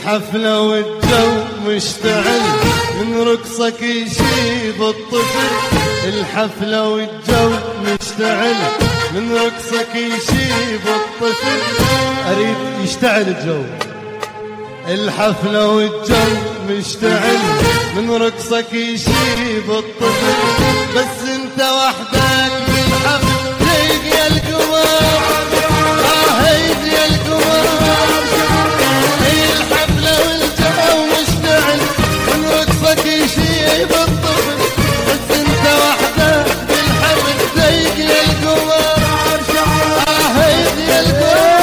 الحفلة والجو مشتعل من رقصك يشيب الطفل. الحفلة والجو مشتعل من رقصك يشيب الطفل. أريد يشتعل الجو. الحفلة والجو مشتعل من رقصك يشيب الطفل. بس انت وحدك بالحفل هيد يا القمر. هيد يا القمر. الحفلة والجو مشتعل من رقصك يشيب الطفل. بس انت وحدك بالحفل هيد يا القمر. هيد يا القمر.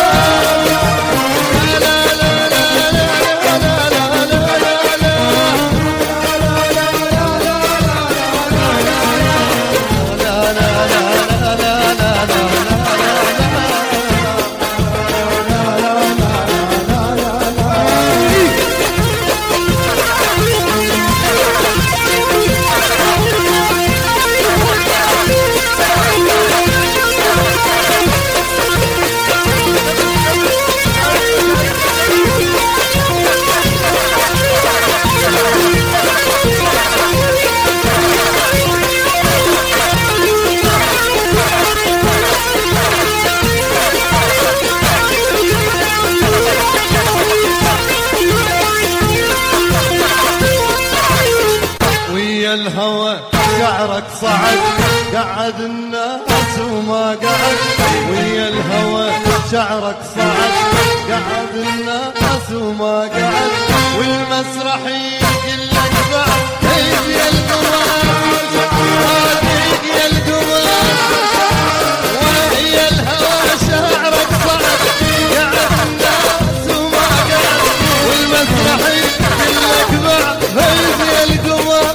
الهوى شعرك صعد قعد الناس وما قعد. ويا الهوى شعرك صعد قعد الناس وما قعد. والمسرح يقول لك بعد هيد يا القمر. هيد يا القمر. ويا الهوى شعرك صعد قعد الناس وما قعد. والمسرح يقول لك بعد هيد يا القمر.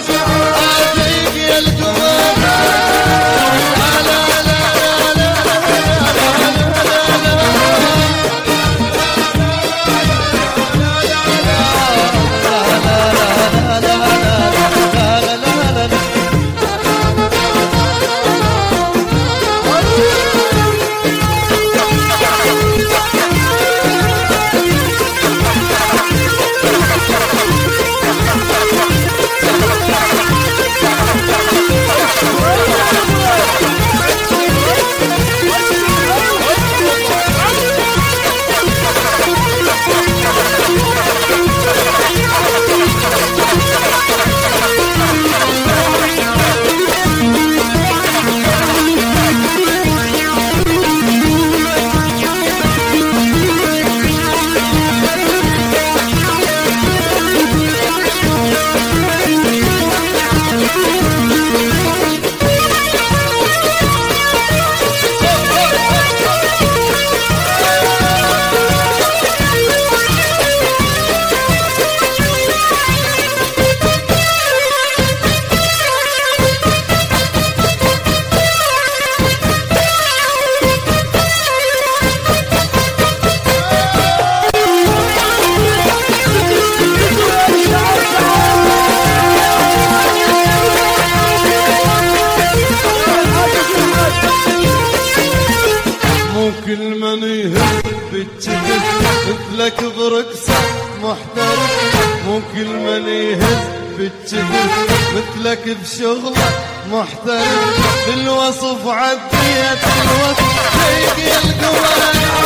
كل من يهز بالجهد مثلك برقصة محترف. مو كل من يهز بالجهد مثلك بشغلة محترف. بالوصف عديت الوصف هيد يا القمر.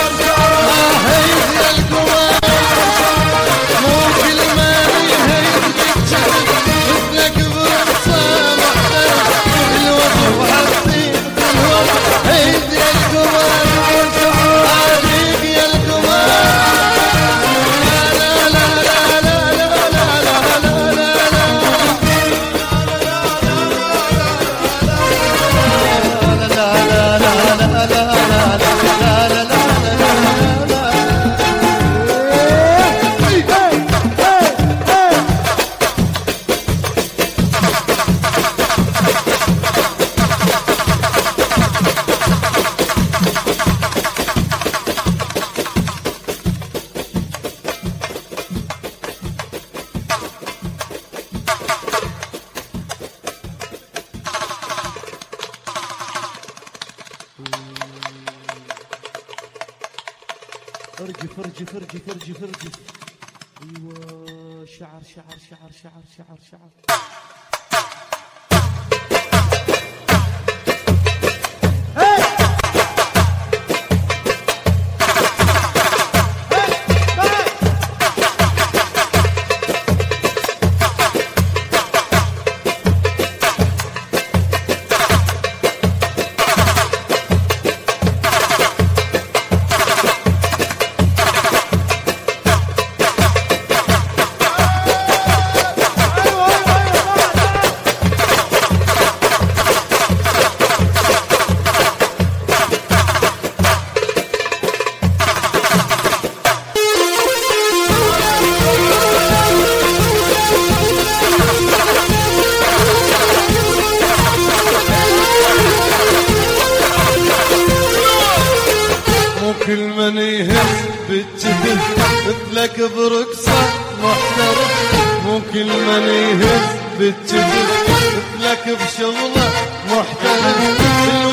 هيد يا القمر. مو كل من يهز بالجهد مثلك برقصة محترف. بالوصف عديت الوصف هيد يا القمر. فرجي فرجي فرجي فرجي فرجي ايوه شعر شعر شعر شعر شعر شعر. كل من يهز بالجهل مثلك برقصة محترف. مو كل من يهز بالجهل مثلك بشغله محترف.